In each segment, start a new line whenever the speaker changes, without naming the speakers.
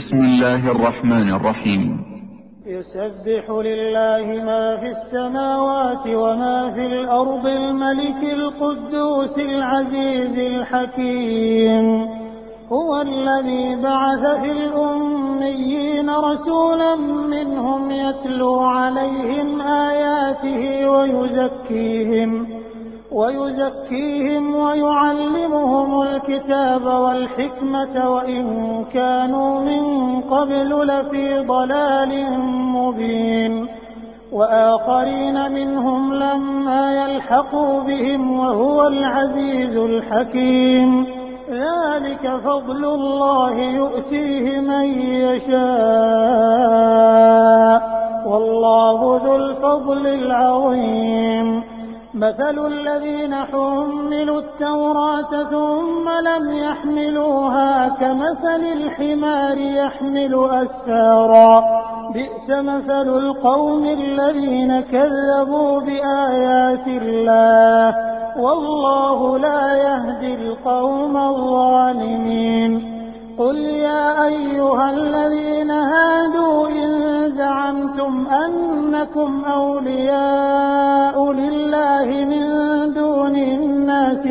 بسم الله الرحمن الرحيم.
يسبح لله ما في السماوات وما في الأرض الملك القدوس العزيز الحكيم. هو الذي بعث في الأميين رسولا منهم يتلو عليهم آياته ويزكيهم ويعلمهم الكتاب والحكمة وإن كانوا من قبل لفي ضلال مبين. وآخرين منهم لما يلحقوا بهم وهو العزيز الحكيم. ذلك فضل الله يؤتيه من يشاء والله ذو الفضل العظيم. مثل الذين حملوا التوراة ثم لم يحملوها كمثل الحمار يحمل أسفارا بئس مثل القوم الذين كذبوا بآيات الله والله لا يهدي القوم الظالمين. قل يا أيها الذين هادوا إن زعمتم أنكم أولياء لله من دون الناس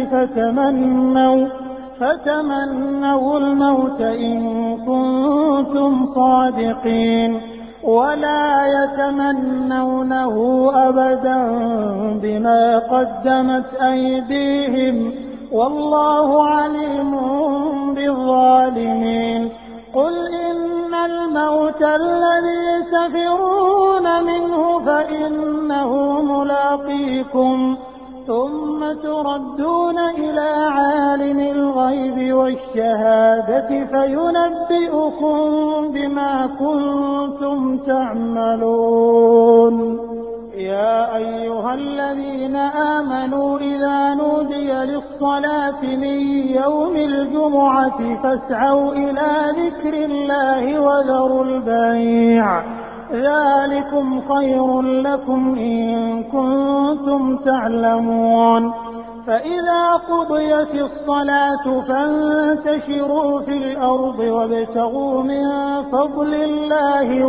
فتمنوا الموت إن كنتم صادقين ولا يتمنونه أبدا بما قدمت أيديهم والله عليم بالظالمين. قل إن الموت الذي تفرون منه فإنه ملاقيكم ثم تردون إلى عالم الغيب والشهادة فينبئكم بما كنتم تعملون. يا أيها الذين آمنوا إذا نودي للصلاة من يوم الجمعة فاسعوا إلى ذكر الله وذروا البيع ذلكم خير لكم إن كنتم تعلمون. فإذا قضيت الصلاة فانتشروا في الأرض وابتغوا من فضل الله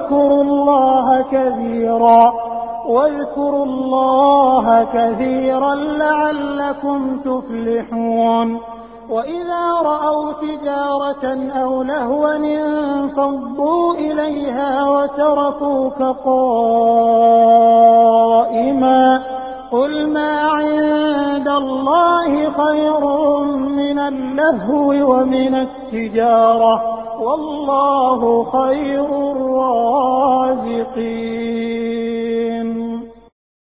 واذكروا الله كثيرا لعلكم تفلحون. وإذا رأوا تجارة أو لهوا انفضوا إليها وتركوك قائما قل ما عند الله خير من اللهو ومن التجارة والله خير الرازقين.